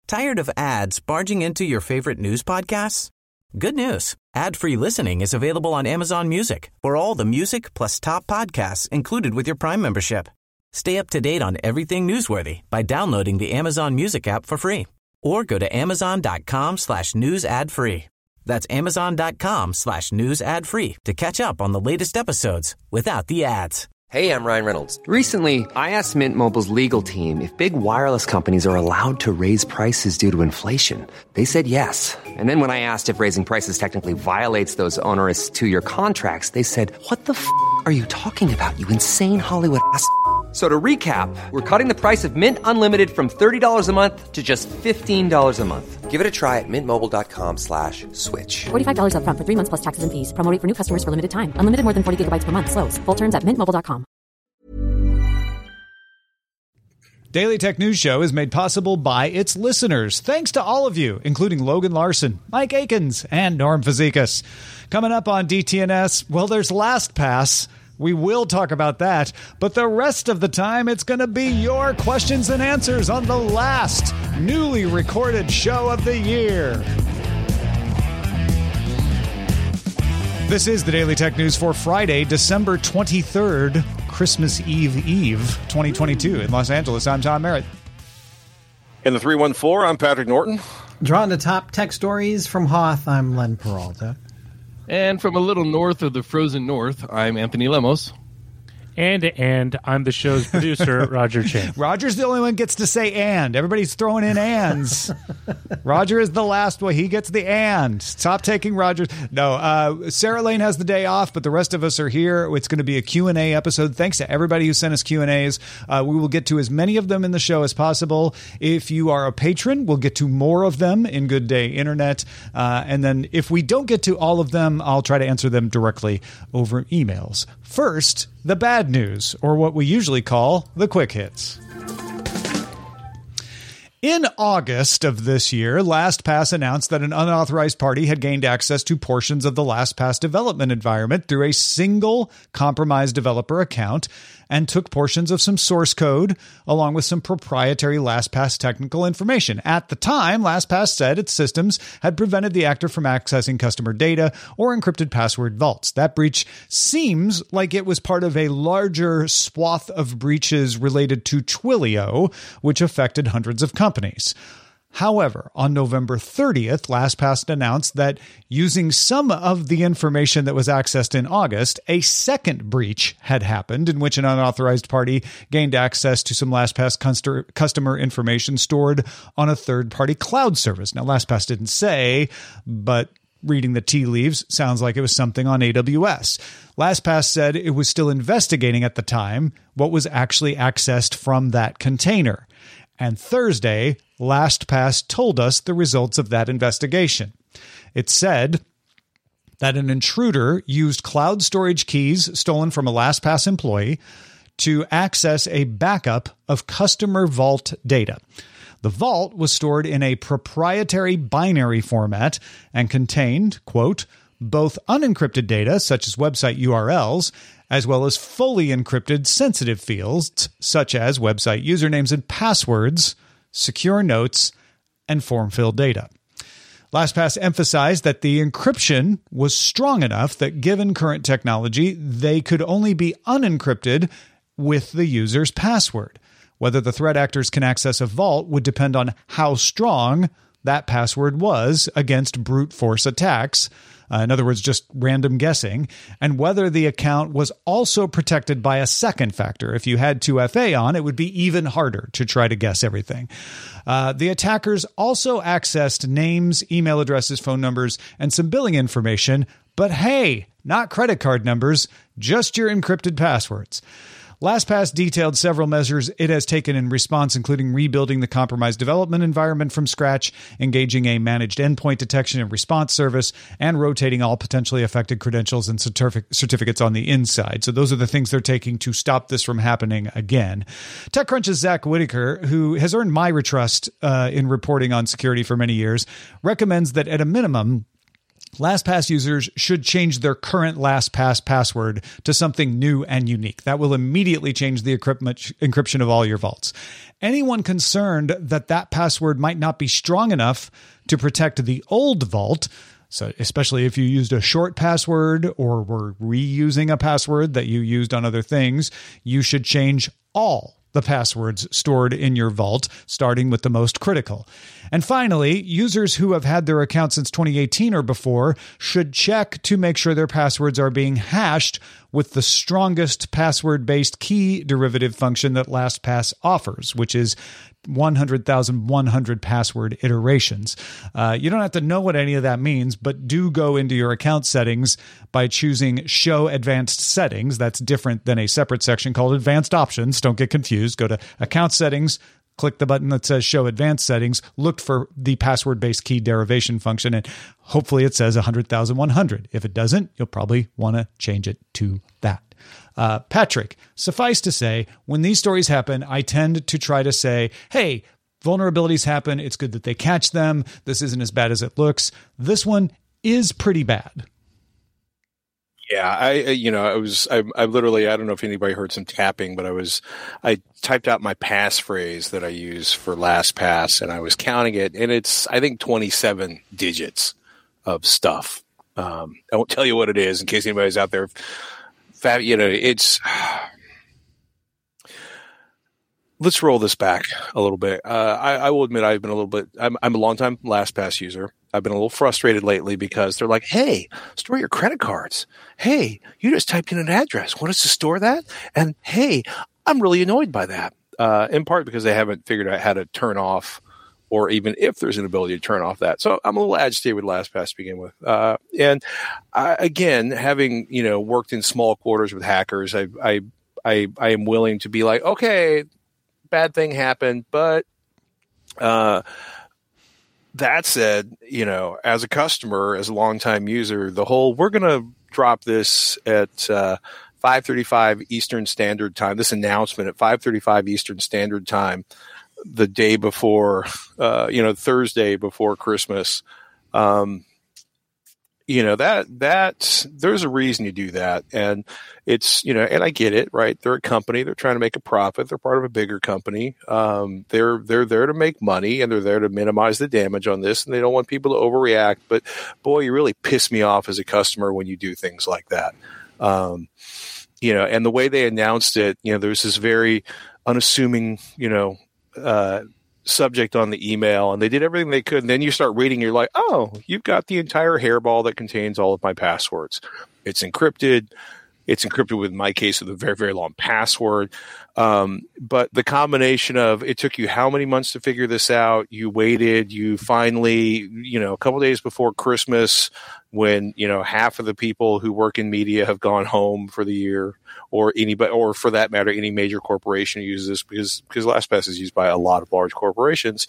Tired of ads barging into your favorite news podcasts? Good news. Ad-free listening is available on Amazon Music for all the music plus top podcasts included with your Prime membership. Stay up to date on everything newsworthy by downloading the Amazon Music app for free or go to amazon.com/news ad free. That's amazon.com/news ad free to catch up on the latest episodes without the ads. Hey, I'm Ryan Reynolds. Recently, I asked Mint Mobile's legal team if big wireless companies are allowed to raise prices due to inflation. They said yes. And then when I asked if raising prices technically violates those onerous two-year contracts, they said, "What the f*** are you talking about, you insane Hollywood ass?" So to recap, we're cutting the price of Mint Unlimited from $30 a month to just $15 a month. Give it a try at mintmobile.com/switch. $45 up front for 3 months plus taxes and fees. Promo rate for new customers for limited time. Unlimited more than 40 gigabytes per month. Slows full terms at mintmobile.com. Daily Tech News Show is made possible by its listeners. Thanks to all of you, including Logan Larson, Mike Akins, and Norm Fazekas. Coming up on DTNS, well, there's LastPass. We will talk about that, but the rest of the time, it's going to be your questions and answers on the last newly recorded show of the year. This is the Daily Tech News for Friday, December 23rd, Christmas Eve 2022 in Los Angeles. I'm Tom Merritt. In the 314, I'm Patrick Norton. Drawing the top tech stories from Hoth, I'm Len Peralta. And from a little north of the frozen north, I'm Anthony Lemos. And I'm the show's producer, Roger Chang. Roger's the only one who gets to say and. Everybody's throwing in ands. Roger is the last one. He gets the and. Stop taking Roger's. No, Sarah Lane has the day off, but the rest of us are here. It's going to be a Q&A episode. Thanks to everybody who sent us Q&As. We will get to as many of them in the show as possible. If you are a patron, we'll get to more of them in Good Day Internet. And then if we don't get to all of them, I'll try to answer them directly over emails. First, the bad news, or what we usually call the quick hits. In August of this year, LastPass announced that an unauthorized party had gained access to portions of the LastPass development environment through a single compromised developer account and took portions of some source code along with some proprietary LastPass technical information. At the time, LastPass said its systems had prevented the actor from accessing customer data or encrypted password vaults. That breach seems like it was part of a larger swath of breaches related to Twilio, which affected hundreds of companies. However, on November 30th, LastPass announced that using some of the information that was accessed in August, a second breach had happened in which an unauthorized party gained access to some LastPass customer information stored on a third-party cloud service. Now, LastPass didn't say, but reading the tea leaves sounds like it was something on AWS. LastPass said it was still investigating at the time what was actually accessed from that container. And Thursday, LastPass told us the results of that investigation. It said that an intruder used cloud storage keys stolen from a LastPass employee to access a backup of customer vault data. The vault was stored in a proprietary binary format and contained, quote, both unencrypted data, such as website URLs, as well as fully encrypted sensitive fields, such as website usernames and passwords, secure notes, and form-filled data. LastPass emphasized that the encryption was strong enough that given current technology, they could only be unencrypted with the user's password. Whether the threat actors can access a vault would depend on how strong that password was against brute force attacks, in other words, just random guessing, and whether the account was also protected by a second factor. If you had 2FA on, it would be even harder to try to guess everything. The attackers also accessed names, email addresses, phone numbers, and some billing information, but hey, not credit card numbers, just your encrypted passwords. LastPass detailed several measures it has taken in response, including rebuilding the compromised development environment from scratch, engaging a managed endpoint detection and response service, and rotating all potentially affected credentials and certificates on the inside. So those are the things they're taking to stop this from happening again. TechCrunch's Zach Whitaker, who has earned my trust in reporting on security for many years, recommends that at a minimum, LastPass users should change their current LastPass password to something new and unique. That will immediately change the encryption of all your vaults. Anyone concerned that that password might not be strong enough to protect the old vault, so especially if you used a short password or were reusing a password that you used on other things, you should change all the passwords stored in your vault, starting with the most critical. And finally, users who have had their account since 2018 or before should check to make sure their passwords are being hashed with the strongest password-based key derivative function that LastPass offers, which is 100,100 password iterations. You don't have to know what any of that means, but do go into your account settings by choosing Show Advanced Settings. That's different than a separate section called Advanced Options. Don't get confused. Go to Account Settings, click the button that says Show Advanced Settings, look for the password-based key derivation function, and hopefully it says 100,100. If it doesn't, you'll probably want to change it to that. Patrick, suffice to say, when these stories happen, I tend to try to say, hey, vulnerabilities happen. It's good that they catch them. This isn't as bad as it looks. This one is pretty bad. Yeah, I literally, I don't know if anybody heard some tapping, but I typed out my passphrase that I use for LastPass, and I was counting it, and it's, I think, 27 digits of stuff. I won't tell you what it is in case anybody's out there. It's. Let's roll this back a little bit. I will admit I've been a little bit. I'm a longtime LastPass user. I've been a little frustrated lately because they're like, "Hey, store your credit cards. Hey, you just typed in an address. Want us to store that?" And hey, I'm really annoyed by that. In part because they haven't figured out how to turn off, or even if there's an ability to turn off that. So I'm a little agitated with LastPass to begin with. And again, having worked in small quarters with hackers, I am willing to be like, okay, bad thing happened, but that said, as a customer, as a longtime user, the whole we're going to drop this at 5:35 Eastern Standard Time. This announcement at 5:35 Eastern Standard Time, the day before, Thursday before Christmas. That there's a reason you do that. And it's, and I get it, right? They're a company. They're trying to make a profit. They're part of a bigger company. They're there to make money, and they're there to minimize the damage on this. And they don't want people to overreact. But boy, you really piss me off as a customer when you do things like that. And the way they announced it, there's this very unassuming, subject on the email, and they did everything they could. And then you start reading, you're like, oh, you've got the entire hairball that contains all of my passwords. It's encrypted. It's encrypted with, in my case, with a very, very long password. But the combination of it took you how many months to figure this out? You waited, you finally, a couple days before Christmas, when, half of the people who work in media have gone home for the year, or anybody, or for that matter, any major corporation uses this because LastPass is used by a lot of large corporations.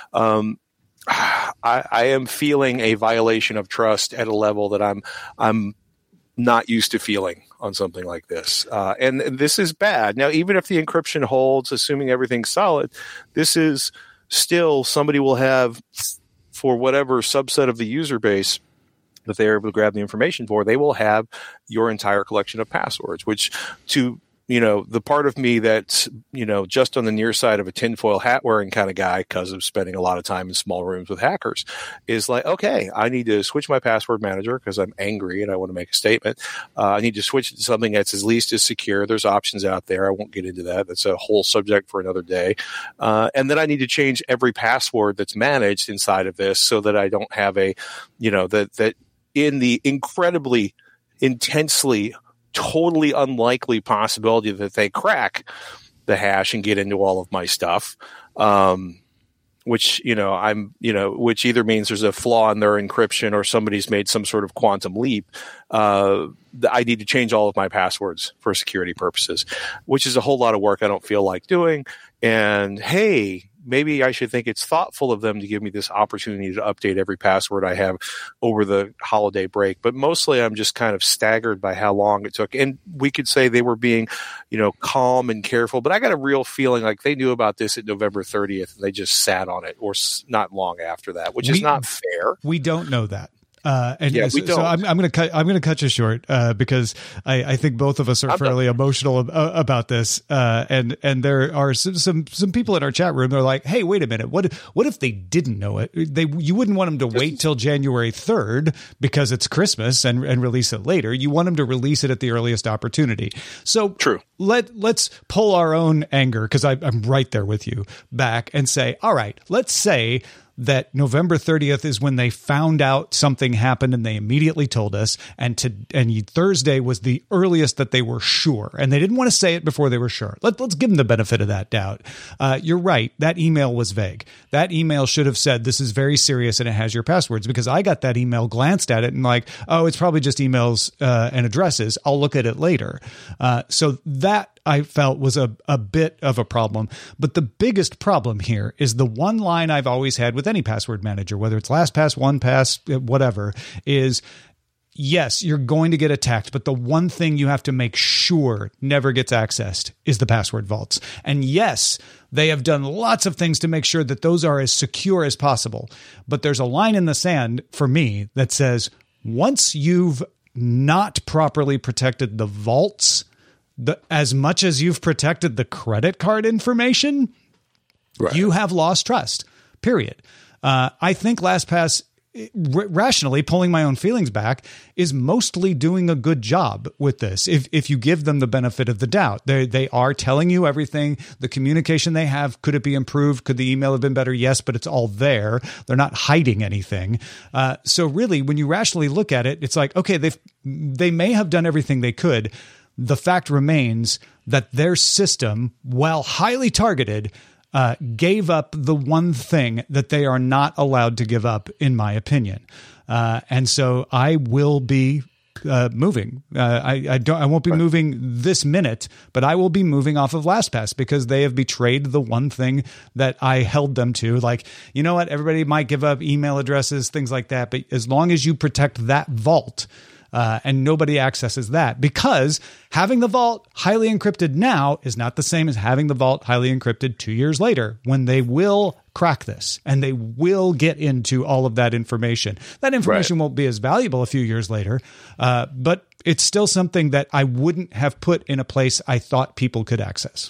I am feeling a violation of trust at a level that I'm not used to feeling on something like this. And this is bad. Now, even if the encryption holds, assuming everything's solid, this is still somebody will have, for whatever subset of the user base that they're able to grab the information for, they will have your entire collection of passwords, which to, the part of me that's, just on the near side of a tinfoil hat wearing kind of guy, because of spending a lot of time in small rooms with hackers, is like, okay, I need to switch my password manager because I'm angry and I want to make a statement. I need to switch it to something that's at least as secure. There's options out there. I won't get into that. That's a whole subject for another day. And then I need to change every password that's managed inside of this so that I don't have a, that in the incredibly, intensely, totally unlikely possibility that they crack the hash and get into all of my stuff, which either means there's a flaw in their encryption or somebody's made some sort of quantum leap. I need to change all of my passwords for security purposes, which is a whole lot of work I don't feel like doing. And hey, maybe I should think it's thoughtful of them to give me this opportunity to update every password I have over the holiday break. But mostly I'm just kind of staggered by how long it took. And we could say they were being, calm and careful, but I got a real feeling like they knew about this at November 30th and they just sat on it, or not long after that, which is not fair. We don't know that. don't. I'm going to cut you short because I think both of us are fairly emotional about this. And there are some people in our chat room. They're like, hey, wait a minute. What if they didn't know it? You wouldn't want them to wait till January 3rd because it's Christmas and release it later. You want them to release it at the earliest opportunity. So true. Let's pull our own anger, because I'm right there with you, back and say, all right, let's say that November 30th is when they found out something happened and they immediately told us, and Thursday was the earliest that they were sure, and they didn't want to say it before they were sure. Let's give them the benefit of that doubt. You're right. That email was vague. That email should have said, this is very serious and it has your passwords, because I got that email, glanced at it, and like, oh, it's probably just emails and addresses. I'll look at it later. So that I felt was a bit of a problem. But the biggest problem here is the one line I've always had with any password manager, whether it's LastPass, OnePass, whatever, is yes, you're going to get attacked, but the one thing you have to make sure never gets accessed is the password vaults. And yes, they have done lots of things to make sure that those are as secure as possible. But there's a line in the sand for me that says, once you've not properly protected the vaults, as much as you've protected the credit card information, right, you have lost trust, period. I think LastPass, rationally, pulling my own feelings back, is mostly doing a good job with this. If you give them the benefit of the doubt, they are telling you everything. The communication they have, could it be improved? Could the email have been better? Yes, but it's all there. They're not hiding anything. So really, when you rationally look at it, it's like, okay, they may have done everything they could. The fact remains that their system, while highly targeted, gave up the one thing that they are not allowed to give up, in my opinion. And so I will be moving. I won't be moving this minute, but I will be moving off of LastPass because they have betrayed the one thing that I held them to. Like, you know what? Everybody might give up email addresses, things like that. But as long as you protect that vault, and nobody accesses that, because having the vault highly encrypted now is not the same as having the vault highly encrypted 2 years later, when they will crack this and they will get into all of that information. That information won't be as valuable a few years later, but it's still something that I wouldn't have put in a place I thought people could access.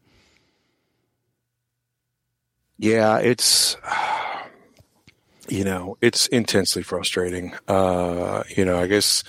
Yeah, it's intensely frustrating. I guess,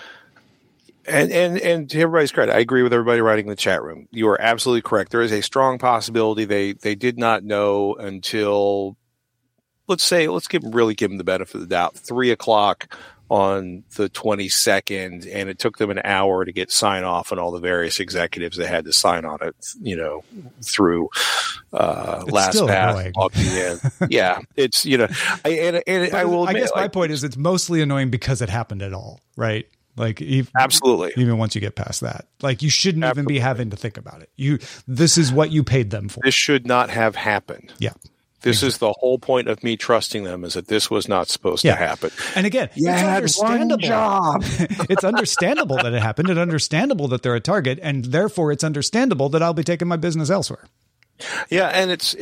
and to everybody's credit, I agree with everybody writing in the chat room. You are absolutely correct. There is a strong possibility they did not know until, let's give them the benefit of the doubt, 3:00 on the 22nd, and it took them an hour to get sign off on all the various executives that had to sign on it, through LastPass logging in. Yeah, it's I will admit, I guess my point is it's mostly annoying because it happened at all, right? Like, absolutely, even once you get past that, like, you shouldn't even be having to think about it. This is what you paid them for. This should not have happened. Yeah. This is the whole point of me trusting them, is that this was not supposed to happen. And again, it's understandable. It's understandable that it happened. It's understandable that they're a target, and therefore it's understandable that I'll be taking my business elsewhere. Yeah, and it's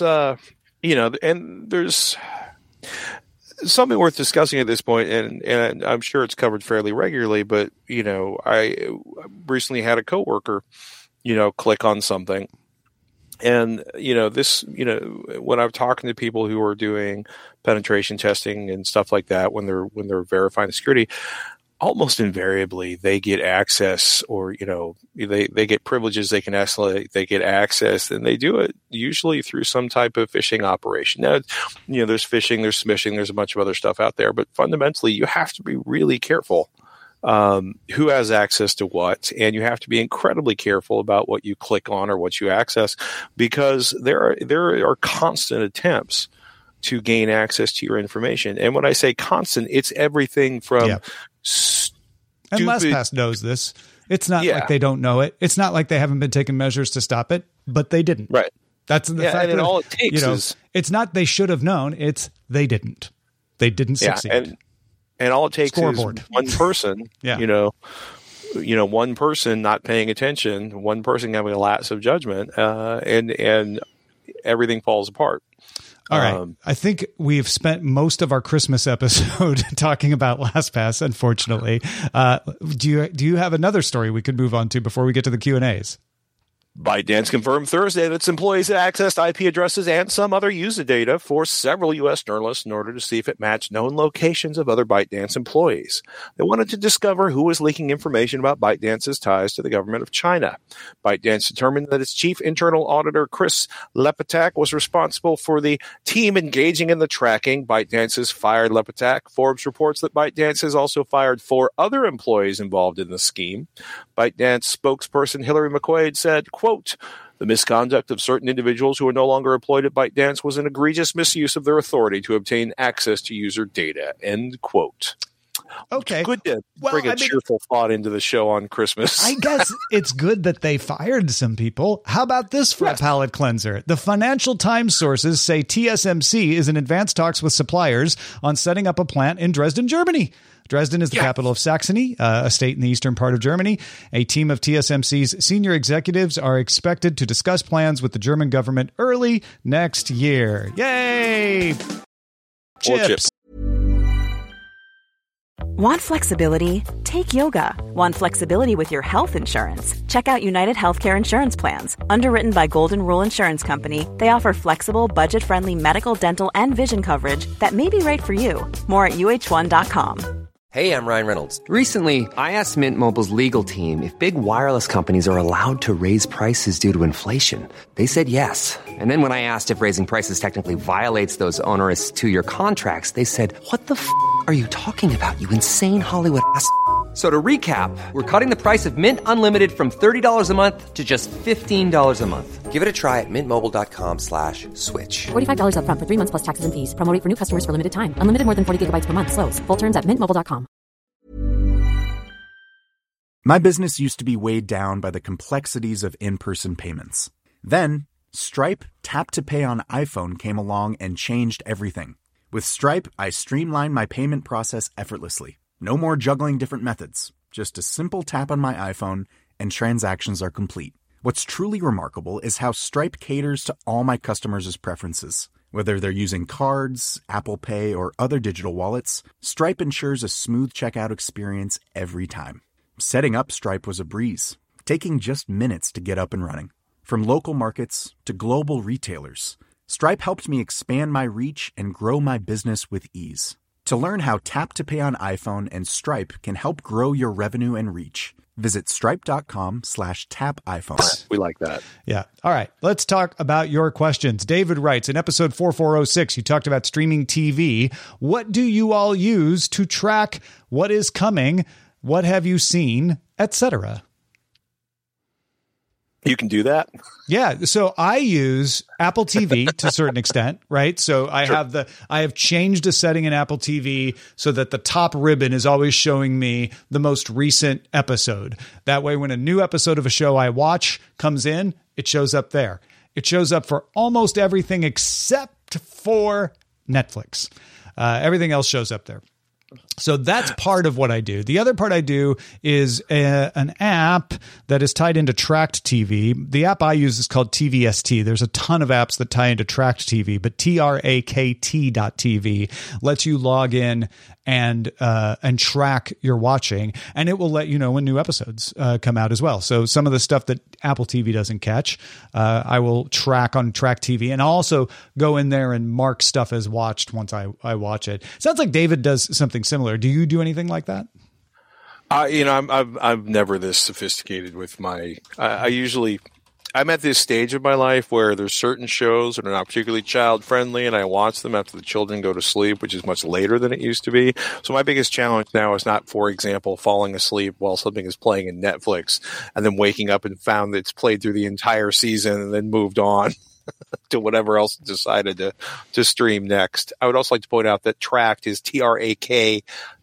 and there's something worth discussing at this point, and I'm sure it's covered fairly regularly, but I recently had a coworker, click on something. And, when I'm talking to people who are doing penetration testing and stuff like that, when they're verifying the security, almost invariably they get access, or, they get privileges, they can escalate, they get access, and they do it usually through some type of phishing operation. Now, there's phishing, there's smishing, there's a bunch of other stuff out there, but fundamentally you have to be really careful who has access to what, and you have to be incredibly careful about what you click on or what you access, because there are constant attempts to gain access to your information. And when I say constant, it's everything from stupid. And LastPass knows this. It's not like they don't know it. It's not like they haven't been taking measures to stop it, but they didn't. Right. That's the fact. And all it takes is, it's not they should have known. It's they didn't. They didn't succeed. And all it takes is one person, one person not paying attention, one person having a lapse of judgment, and everything falls apart. All right. I think we've spent most of our Christmas episode talking about LastPass, unfortunately. Do you have another story we could move on to before we get to the Q&As? ByteDance confirmed Thursday that its employees had accessed IP addresses and some other user data for several U.S. journalists in order to see if it matched known locations of other ByteDance employees. They wanted to discover who was leaking information about ByteDance's ties to the government of China. ByteDance determined that its chief internal auditor, Chris Lepetak, was responsible for the team engaging in the tracking. ByteDance has fired Lepetak. Forbes reports that ByteDance has also fired 4 other employees involved in the scheme. ByteDance spokesperson Hillary McQuaid said, quote, "The misconduct of certain individuals who are no longer employed at ByteDance was an egregious misuse of their authority to obtain access to user data," end quote. Okay. Good to bring a cheerful thought into the show on Christmas. I guess it's good that they fired some people. How about this for a palate cleanser? The Financial Times sources say TSMC is in advanced talks with suppliers on setting up a plant in Dresden, Germany. Dresden is the capital of Saxony, a state in the eastern part of Germany. A team of TSMC's senior executives are expected to discuss plans with the German government early next year. Yay! Chips. Want flexibility? Take yoga. Want flexibility with your health insurance? Check out United Healthcare Insurance Plans. Underwritten by Golden Rule Insurance Company, they offer flexible, budget-friendly medical, dental, and vision coverage that may be right for you. More at UH1.com. Hey, I'm Ryan Reynolds. Recently, I asked Mint Mobile's legal team if big wireless companies are allowed to raise prices due to inflation. They said yes. And then when I asked if raising prices technically violates those onerous 2-year contracts, they said, "What the f*** are you talking about, you insane Hollywood ass?" So to recap, we're cutting the price of Mint Unlimited from $30 a month to just $15 a month. Give it a try at mintmobile.com/switch. $45 up front for 3 months plus taxes and fees. Promo rate for new customers for limited time. Unlimited more than 40 gigabytes per month. Slows full terms at mintmobile.com. My business used to be weighed down by the complexities of in-person payments. Then, Stripe Tap to Pay on iPhone came along and changed everything. With Stripe, I streamlined my payment process effortlessly. No more juggling different methods. Just a simple tap on my iPhone and transactions are complete. What's truly remarkable is how Stripe caters to all my customers' preferences. Whether they're using cards, Apple Pay, or other digital wallets, Stripe ensures a smooth checkout experience every time. Setting up Stripe was a breeze, taking just minutes to get up and running. From local markets to global retailers, Stripe helped me expand my reach and grow my business with ease. To learn how Tap to Pay on iPhone and Stripe can help grow your revenue and reach, visit stripe.com/tapiphone. We like that. Yeah. All right. Let's talk about your questions. David writes, in episode 4406, you talked about streaming TV. What do you all use to track what is coming? What have you seen, etc.? You can do that? Yeah. So I use Apple TV to a certain extent, right? So I have changed a setting in Apple TV so that the top ribbon is always showing me the most recent episode. That way, when a new episode of a show I watch comes in, it shows up there. It shows up for almost everything except for Netflix. Everything else shows up there. So that's part of what I do. The other part I do is an app that is tied into Tracked TV. The app I use is called TVST. There's a ton of apps that tie into Tracked TV, but TRAKT.TV lets you log in and track your watching, and it will let you know when new episodes come out as well. So some of the stuff that Apple TV doesn't catch, I will track on Track TV, and I'll also go in there and mark stuff as watched once I watch it. Sounds like David does something similar. Do you do anything like that? I'm never this sophisticated with my. I'm at this stage of my life where there's certain shows that are not particularly child friendly, and I watch them after the children go to sleep, which is much later than it used to be. So my biggest challenge now is not, for example, falling asleep while something is playing in Netflix and then waking up and found that it's played through the entire season and then moved on to whatever else decided to stream next. I would also like to point out that Tracked is TRAK.TV.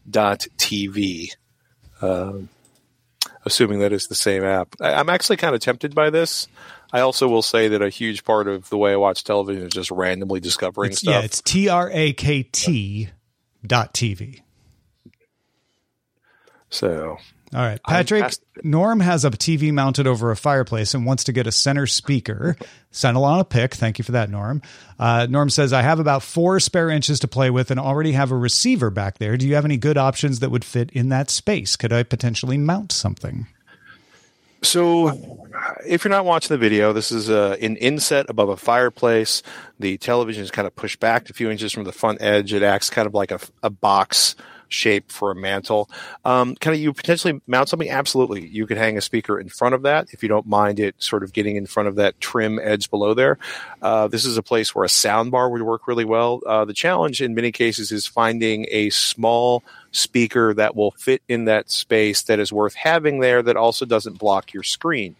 Assuming that is the same app. I'm actually kind of tempted by this. I also will say that a huge part of the way I watch television is just randomly discovering stuff. Yeah, it's TRAKT.TV. So All right, Patrick, Norm has a TV mounted over a fireplace and wants to get a center speaker. Send along a pic. Thank you for that, Norm. Norm says, I have about 4 spare inches to play with and already have a receiver back there. Do you have any good options that would fit in that space? Could I potentially mount something? So if you're not watching the video, this is an inset above a fireplace. The television is kind of pushed back a few inches from the front edge. It acts kind of like a box shape for a mantle. You potentially mount something? Absolutely. You could hang a speaker in front of that if you don't mind it sort of getting in front of that trim edge below there. This is a place where a sound bar would work really well. The challenge in many cases is finding a small speaker that will fit in that space that is worth having there that also doesn't block your screen.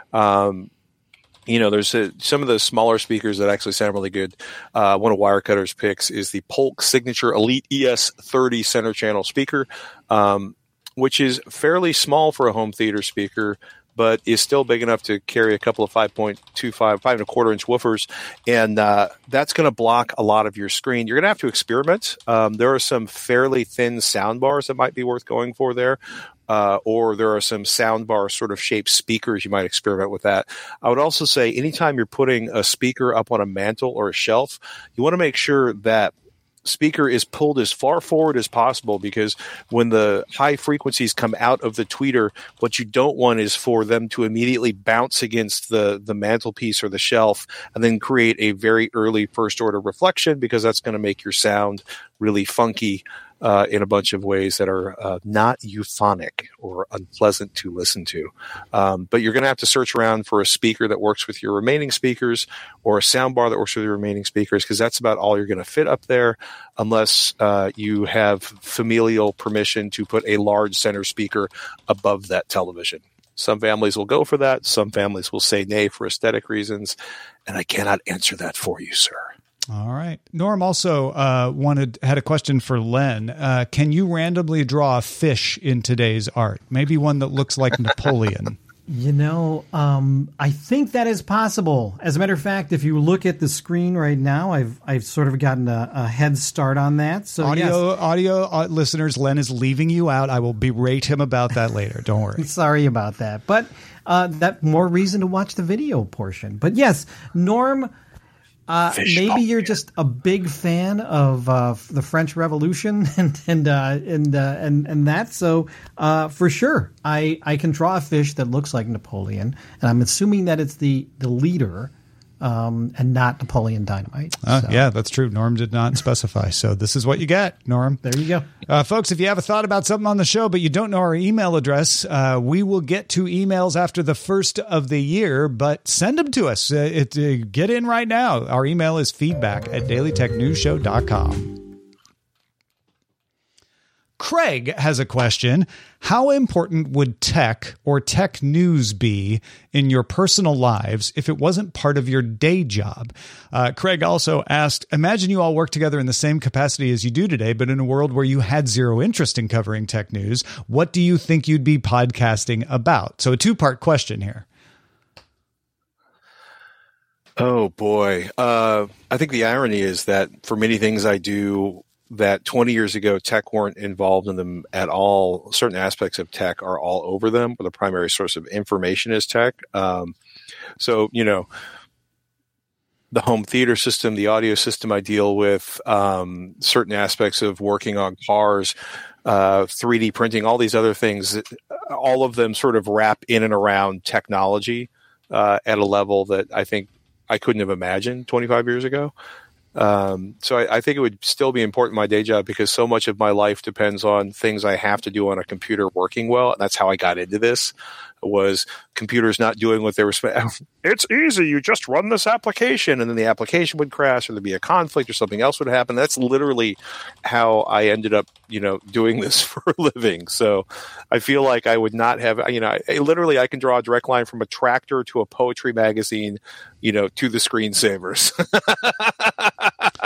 There's some of the smaller speakers that actually sound really good. One of Wirecutter's picks is the Polk Signature Elite ES30 center channel speaker, which is fairly small for a home theater speaker, but is still big enough to carry a couple of 5.25, 5.25-inch woofers. And that's going to block a lot of your screen. You're going to have to experiment. There are some fairly thin sound bars that might be worth going for there. Or there are some soundbar sort of shaped speakers. You might experiment with that. I would also say anytime you're putting a speaker up on a mantle or a shelf, you want to make sure that speaker is pulled as far forward as possible, because when the high frequencies come out of the tweeter, what you don't want is for them to immediately bounce against the mantelpiece or the shelf and then create a very early first order reflection, because that's going to make your sound really funky in a bunch of ways that are not euphonic or unpleasant to listen to. But you're going to have to search around for a speaker that works with your remaining speakers, or a soundbar that works with your remaining speakers, because that's about all you're going to fit up there, unless you have familial permission to put a large center speaker above that television. Some families will go for that. Some families will say nay for aesthetic reasons, and I cannot answer that for you, sir. All right. Norm also had a question for Len. Can you randomly draw a fish in today's art? Maybe one that looks like Napoleon. I think that is possible. As a matter of fact, if you look at the screen right now, I've sort of gotten a head start on that. So audio listeners, Len is leaving you out. I will berate him about that later. Don't worry. Sorry about that. But that more reason to watch the video portion. But yes, Norm. Maybe you're just a big fan of the French Revolution and that. So for sure, I can draw a fish that looks like Napoleon, and I'm assuming that it's the leader and not Napoleon Dynamite. Yeah, that's true. Norm did not specify. So this is what you get, Norm. There you go. Folks, if you have a thought about something on the show, but you don't know our email address, we will get to emails after the first of the year, but send them to us. Get in right now. Our email is feedback@dailytechnewsshow.com. Craig has a question. How important would tech or tech news be in your personal lives if it wasn't part of your day job? Craig also asked, imagine you all work together in the same capacity as you do today, but in a world where you had zero interest in covering tech news, what do you think you'd be podcasting about? So a 2-part question here. Oh, boy. I think the irony is that for many things I do, that 20 years ago, tech weren't involved in them at all. Certain aspects of tech are all over them, where the primary source of information is tech. So, the home theater system, the audio system I deal with, certain aspects of working on cars, 3D printing, all these other things, all of them sort of wrap in and around technology at a level that I think I couldn't have imagined 25 years ago. So I think it would still be important in my day job, because so much of my life depends on things I have to do on a computer working well. And that's how I got into this, was computers not doing what they were supposed. It's easy. You just run this application, and then the application would crash, or there'd be a conflict, or something else would happen. That's literally how I ended up, doing this for a living. So I feel like I would not have, I can draw a direct line from a tractor to a poetry magazine, to the screensavers.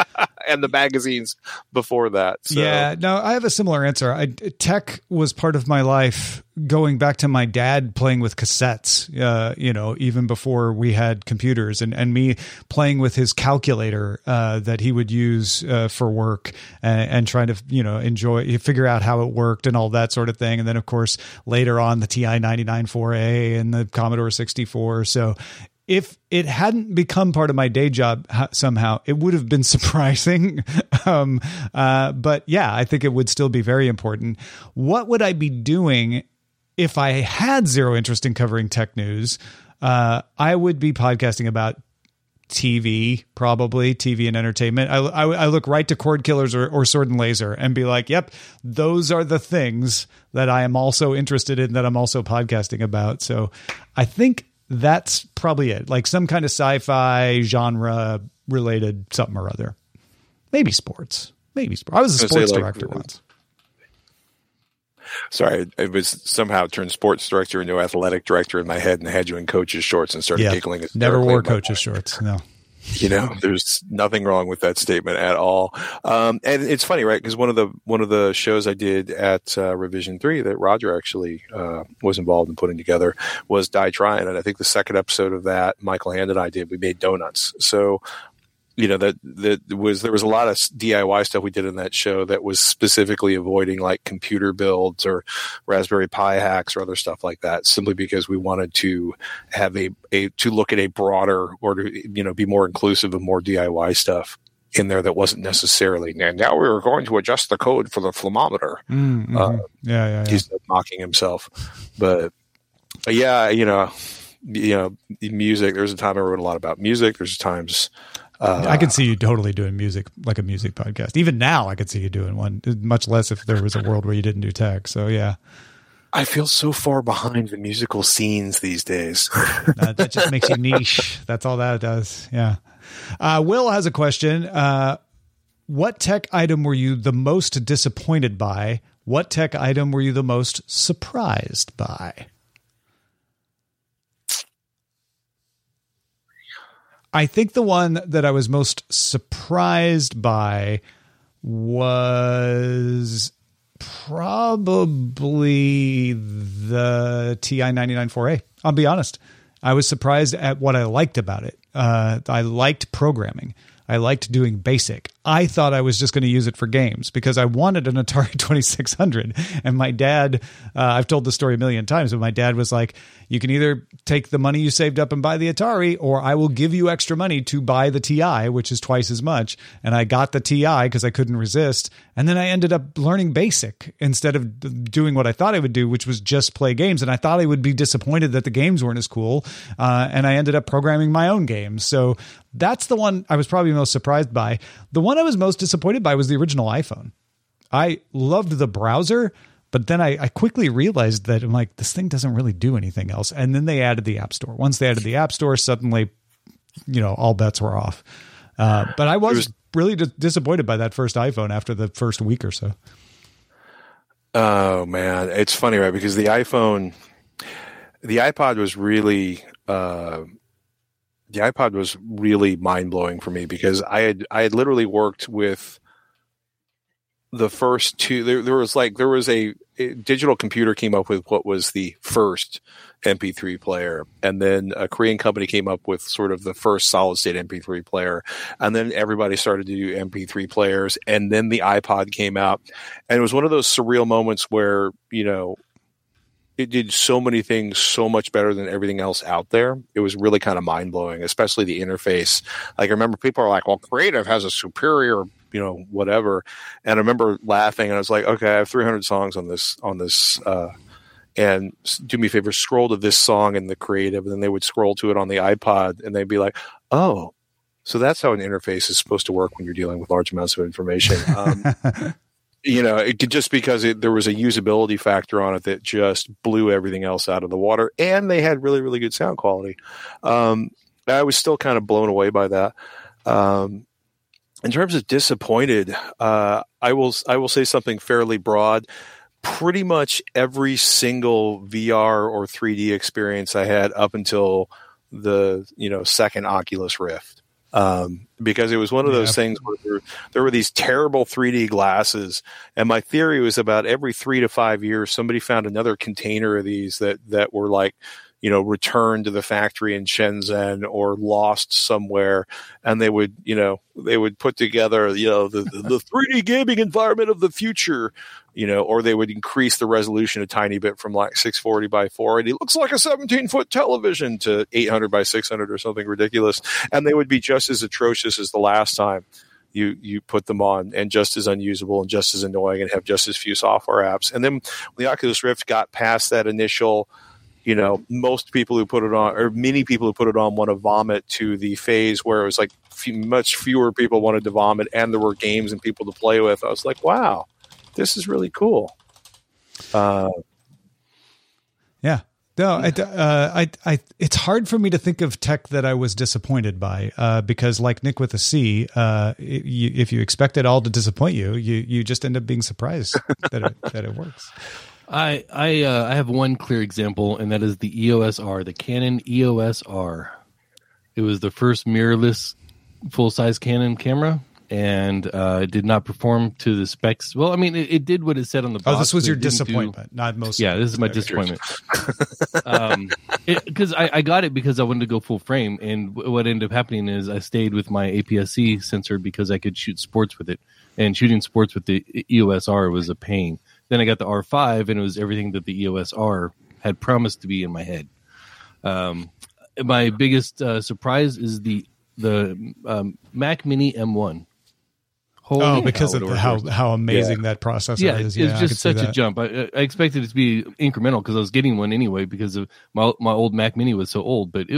and the magazines before that. So. Yeah, no, I have a similar answer. Tech was part of my life going back to my dad playing with cassettes, even before we had computers, and me playing with his calculator that he would use for work and trying to, figure out how it worked and all that sort of thing. And then, of course, later on, the TI 99.4A and the Commodore 64. So if it hadn't become part of my day job somehow, it would have been surprising. But yeah, I think it would still be very important. What would I be doing if I had zero interest in covering tech news? I would be podcasting about TV, probably TV and entertainment. I look right to Cord Killers or Sword and Laser and be like, yep, those are the things that I am also interested in, that I'm also podcasting about. So I think that's probably it. Like some kind of sci-fi genre related something or other. Maybe sports. I was a sports director once. Sorry, it was somehow turned sports director into athletic director in my head, and I had you in coach's shorts and started giggling. Never wore coach's shorts. No. There's nothing wrong with that statement at all. And it's funny, right? Because one of the shows I did at Revision 3 that Roger actually was involved in putting together was Die Trying. And I think the second episode of that, Michael Hand and I did, we made donuts. So, there was a lot of DIY stuff we did in that show that was specifically avoiding like computer builds or Raspberry Pi hacks or other stuff like that, simply because we wanted to have to look at a broader, or to, be more inclusive of more DIY stuff in there that wasn't necessarily, and now we were going to adjust the code for the thermometer. Yeah. He's mocking himself, but yeah, music. There's a time I wrote a lot about music. There's times. I could see you totally doing music, like a music podcast. Even now, I could see you doing one, much less if there was a world where you didn't do tech. So, yeah. I feel so far behind the musical scenes these days. That just makes you niche. That's all that does. Yeah. Will has a question. What tech item were you the most disappointed by? What tech item were you the most surprised by? I think the one that I was most surprised by was probably the TI 99.4A. I'll be honest. I was surprised at what I liked about it. I liked programming. I liked doing BASIC. I thought I was just going to use it for games because I wanted an Atari 2600. And my dad, I've told the story a million times, but my dad was like, you can either take the money you saved up and buy the Atari, or I will give you extra money to buy the TI, which is twice as much. And I got the TI because I couldn't resist. And then I ended up learning BASIC instead of doing what I thought I would do, which was just play games. And I thought I would be disappointed that the games weren't as cool. And I ended up programming my own games. So that's the one I was probably most surprised by. The one I was most disappointed by was the original iPhone. I loved the browser, but then I quickly realized that I'm like, this thing doesn't really do anything else. And then they added the App Store. Once they added the App Store, suddenly, all bets were off. But I was really disappointed by that first iPhone after the first week or so. Oh man, it's funny, right? Because the iPod was really, mind blowing for me, because I had literally worked with the first two. There was a Digital Computer came up with what was the first MP3 player, and then a Korean company came up with sort of the first solid state MP3 player, and then everybody started to do MP3 players, and then the iPod came out, and it was one of those surreal moments where it did so many things so much better than everything else out there. It was really kind of mind blowing, especially the interface. Like, I remember people are like, well, Creative has a superior, whatever. And I remember laughing, and I was like, okay, I have 300 songs on this, and do me a favor, scroll to this song in the Creative. And then they would scroll to it on the iPod, and they'd be like, oh, so that's how an interface is supposed to work when you're dealing with large amounts of information. It could, just because there was a usability factor on it that just blew everything else out of the water, and they had really, really good sound quality. I was still kind of blown away by that. In terms of disappointed, I will say something fairly broad. Pretty much every single VR or 3D experience I had up until the second Oculus Rift because it was one of those things where there were these terrible 3D glasses. And my theory was about every 3 to 5 years, somebody found another container of these that were like, returned to the factory in Shenzhen or lost somewhere. And they would put together, the 3D gaming environment of the future, or they would increase the resolution a tiny bit from like 640 by 480. It looks like a 17-foot television to 800 by 600 or something ridiculous. And they would be just as atrocious as the last time you put them on, and just as unusable and just as annoying, and have just as few software apps. And then when the Oculus Rift got past that initial, most people who put it on, or many people who put it on, want to vomit, to the phase where it was like much fewer people wanted to vomit, and there were games and people to play with. I was like, wow, this is really cool. Yeah. No, it's hard for me to think of tech that I was disappointed by, because like Nick with a C, if you expect it all to disappoint you, you just end up being surprised that it works. I have one clear example, and that is the EOS R, the Canon EOS R. It was the first mirrorless full-size Canon camera, and it did not perform to the specs. Well, I mean, it did what it said on the box. Oh, this was your disappointment, not most. Yeah, this is my disappointment. Because I got it because I wanted to go full frame, and what ended up happening is I stayed with my APS-C sensor because I could shoot sports with it, and shooting sports with the EOS R was a pain. Then I got the R5, and it was everything that the EOS R had promised to be in my head. My biggest surprise is the Mac Mini M1. Holy because of how amazing that processor is. Yeah, it's just such a jump. I expected it to be incremental because I was getting one anyway because of my old Mac Mini was so old. But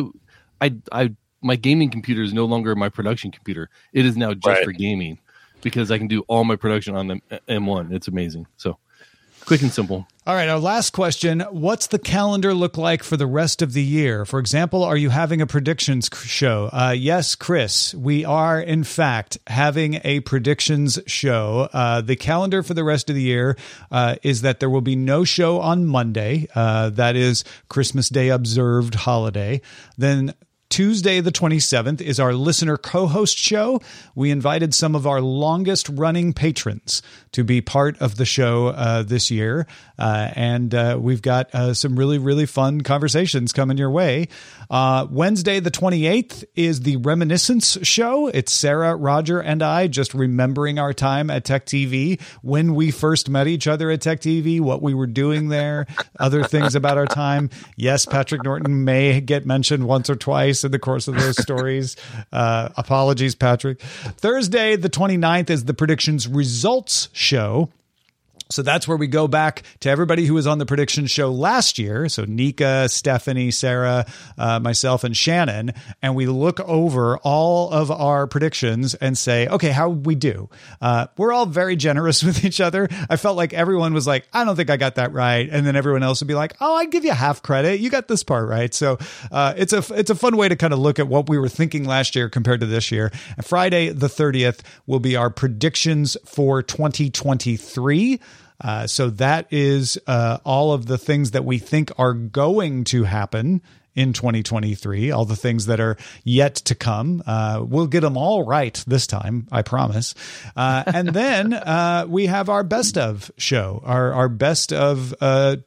my gaming computer is no longer my production computer. It is now just for gaming because I can do all my production on the M1. It's amazing. So quick and simple. All right, our last question. What's the calendar look like for the rest of the year? For example, are you having a predictions show? Yes, Chris, we are, in fact, having a predictions show. The calendar for the rest of the year is that there will be no show on Monday. That is Christmas Day observed holiday. Then Tuesday, the 27th, is our listener co-host show. We invited some of our longest running patrons to be part of the show this year. And we've got some really, really fun conversations coming your way. Wednesday, the 28th, is the Reminiscence show. It's Sarah, Roger, and I just remembering our time at Tech TV, when we first met each other at Tech TV, what we were doing there, other things about our time. Yes, Patrick Norton may get mentioned once or twice in the course of those stories. Apologies, Patrick. Thursday, the 29th, is the Predictions Results show. So that's where we go back to everybody who was on the prediction show last year. So Nika, Stephanie, Sarah, myself, and Shannon. And we look over all of our predictions and say, okay, how we do? We're all very generous with each other. I felt like everyone was like, I don't think I got that right. And then everyone else would be like, oh, I'd give you half credit. You got this part right. So it's a fun way to kind of look at what we were thinking last year compared to this year. And Friday, the 30th, will be our predictions for 2023. So that is all of the things that we think are going to happen in 2023, all the things that are yet to come. We'll get them all right this time, I promise. And then we have our best of show, our best of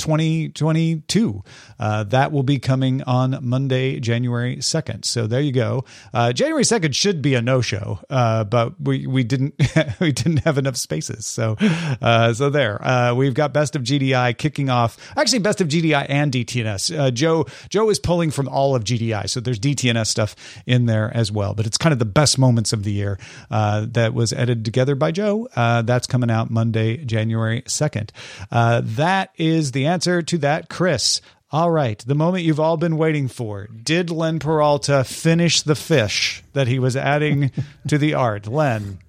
2022. That will be coming on Monday, January 2nd. So there you go. January 2nd should be a no-show, but we didn't we didn't have enough spaces. So there. We've got best of GDI kicking off. Actually, best of GDI and DTNS. Joe is pulling from all of GDI, so there's DTNS stuff in there as well. But it's kind of the best moments of the year that was edited together by Joe. That's coming out Monday, January 2nd. That is the answer to that, Chris. All right, the moment you've all been waiting for. Did Len Peralta finish the fish that he was adding to the art? Len?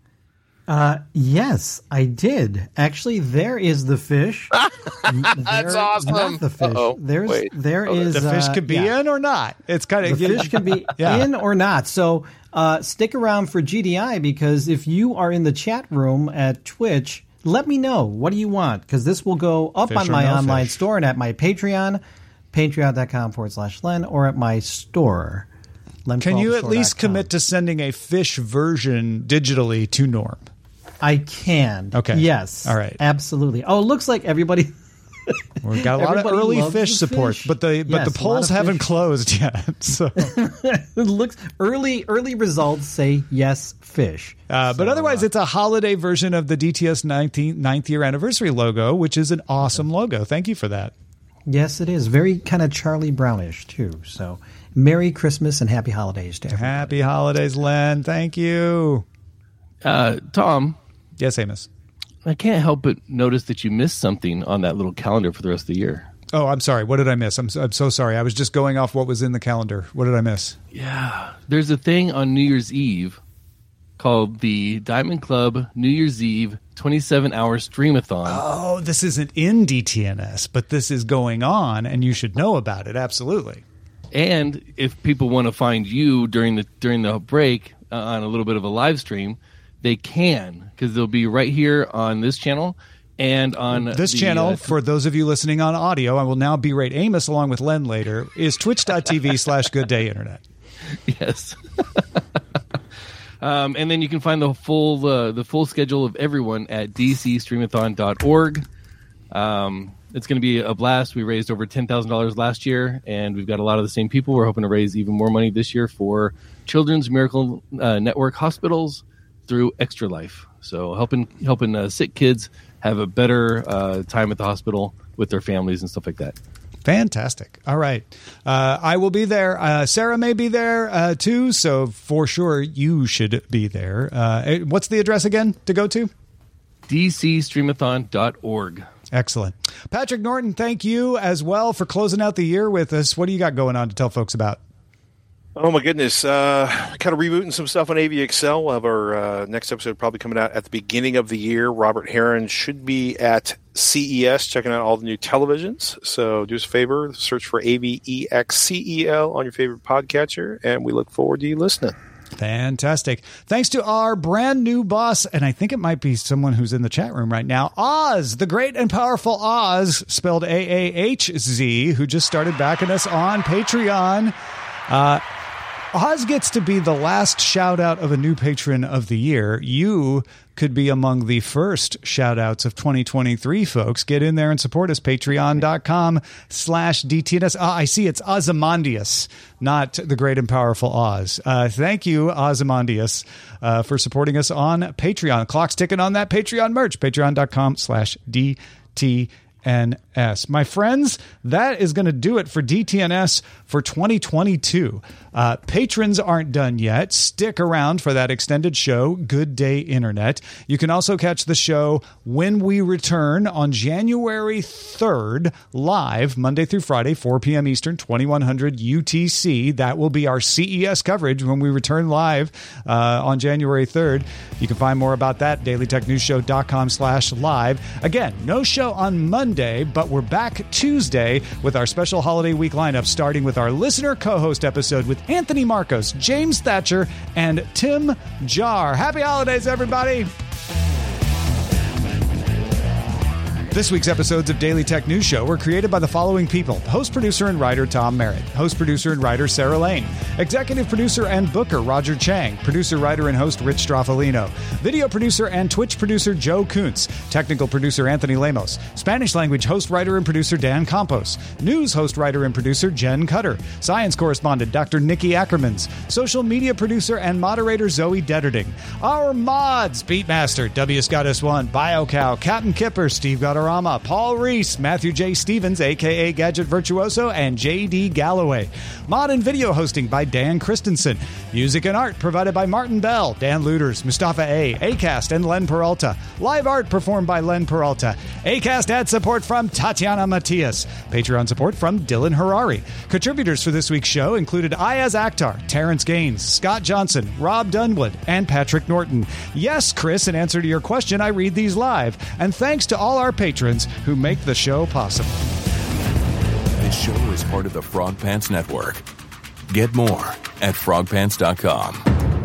Yes, I did. Actually, there is the fish. That's awesome. Not the fish. There is the fish could be in or not. It's kind of the fish can be in or not. So stick around for GDI, because if you are in the chat room at Twitch, let me know. What do you want? Because this will go up on my online store and at my Patreon, patreon.com/Len, or at my store. Can you at least commit to sending a fish version digitally to Norm? I can. Okay. Yes. All right. Absolutely. Oh, it looks like everybody... We've got a lot of early fish support, but the polls haven't closed yet. So it looks early results say yes, fish. But otherwise, it's a holiday version of the DTS 9th year anniversary logo, which is an awesome logo. Thank you for that. Yes, it is. Very kind of Charlie Brownish, too. So Merry Christmas and Happy Holidays to everyone. Happy Holidays, Len. Thank you. Tom. Yes, Amos. I can't help but notice that you missed something on that little calendar for the rest of the year. Oh, I'm sorry. What did I miss? I'm so sorry. I was just going off what was in the calendar. What did I miss? Yeah. There's a thing on New Year's Eve called the Diamond Club New Year's Eve 27-hour streamathon. Oh, this isn't in DTNS, but this is going on, and you should know about it. Absolutely. And if people want to find you during the break on a little bit of a live stream, they can, because they'll be right here on this channel and on this channel. For those of you listening on audio, I will now berate Amos along with Len later, is twitch.tv/gooddayinternet. Yes. And then you can find the full schedule of everyone at dcstreamathon.org. It's going to be a blast. We raised over $10,000 last year, and we've got a lot of the same people. We're hoping to raise even more money this year for Children's Miracle Network hospitals through Extra Life. So helping sick kids have a better time at the hospital with their families and stuff like that. Fantastic. All right. I will be there. Sarah may be there too, so for sure you should be there. What's the address again to go to? dcstreamathon.org. Excellent. Patrick Norton, thank you as well for closing out the year with us. What do you got going on to tell folks about? Oh, my goodness. Kind of rebooting some stuff on AVXL. We'll have our next episode probably coming out at the beginning of the year. Robert Heron should be at CES checking out all the new televisions. So do us a favor, search for AVEXCEL on your favorite podcatcher, and we look forward to you listening. Fantastic. Thanks to our brand new boss, and I think it might be someone who's in the chat room right now, Oz, the great and powerful Oz, spelled AAHZ, who just started backing us on Patreon. Oz gets to be the last shout out of a new patron of the year. You could be among the first shout outs of 2023, folks. Get in there and support us. Patreon.com/DTNS. I see it's Ozymandias, not the great and powerful Oz. Thank you, Ozymandias, for supporting us on Patreon. Clock's ticking on that Patreon merch. Patreon.com/DTNS. My friends, that is going to do it for DTNS for 2022. Patrons aren't done yet. Stick around for that extended show, Good Day Internet. You can also catch the show when we return on January 3rd, live, Monday through Friday, 4 p.m. Eastern, 2100 UTC. That will be our CES coverage when we return live on January 3rd. You can find more about that, dailytechnewsshow.com/live. Again, no show on Monday, but we're back Tuesday with our special holiday week lineup, starting with our listener co-host episode with Anthony Marcos, James Thatcher, and Tim Jar. Happy holidays, everybody! This week's episodes of Daily Tech News Show were created by the following people. Host, producer, and writer Tom Merritt. Host, producer, and writer Sarah Lane. Executive producer and booker Roger Chang. Producer, writer, and host Rich Straffolino. Video producer and Twitch producer Joe Kuntz. Technical producer Anthony Lemos. Spanish language host, writer, and producer Dan Campos. News host, writer, and producer Jen Cutter. Science correspondent Dr. Nikki Ackermans. Social media producer and moderator Zoe Detterding. Our mods, Beatmaster, W. Scott S1, BioCow, Captain Kipper, Steve Goddard, Paul Reese, Matthew J. Stevens, a.k.a. Gadget Virtuoso, and J.D. Galloway. Mod and video hosting by Dan Christensen. Music and art provided by Martin Bell, Dan Luders, Mustafa A., Acast, and Len Peralta. Live art performed by Len Peralta. Acast ad support from Tatiana Matias. Patreon support from Dylan Harari. Contributors for this week's show included Ayaz Akhtar, Terrence Gaines, Scott Johnson, Rob Dunwood, and Patrick Norton. Yes, Chris, in answer to your question, I read these live. And thanks to all our patrons who make the show possible. This show is part of the Frog Pants Network. Get more at frogpants.com.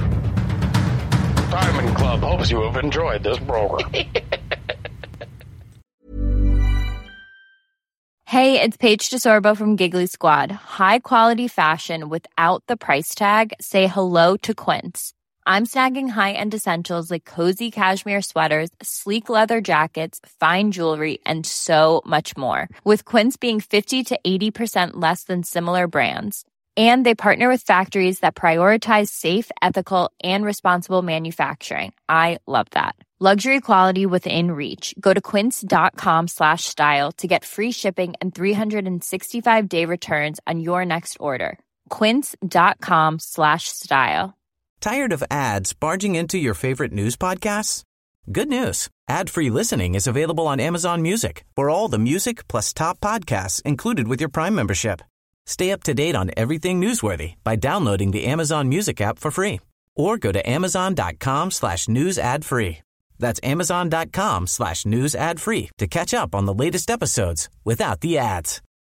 Diamond Club hopes you have enjoyed this program. Hey, it's Paige DeSorbo from Giggly Squad. High quality fashion without the price tag. Say hello to Quince. I'm snagging high-end essentials like cozy cashmere sweaters, sleek leather jackets, fine jewelry, and so much more. With Quince being 50 to 80% less than similar brands. And they partner with factories that prioritize safe, ethical, and responsible manufacturing. I love that. Luxury quality within reach. Go to quince.com/style to get free shipping and 365-day returns on your next order. Quince.com/style. Tired of ads barging into your favorite news podcasts? Good news. Ad-free listening is available on Amazon Music for all the music plus top podcasts included with your Prime membership. Stay up to date on everything newsworthy by downloading the Amazon Music app for free or go to amazon.com/news ad free. That's amazon.com/news ad free to catch up on the latest episodes without the ads.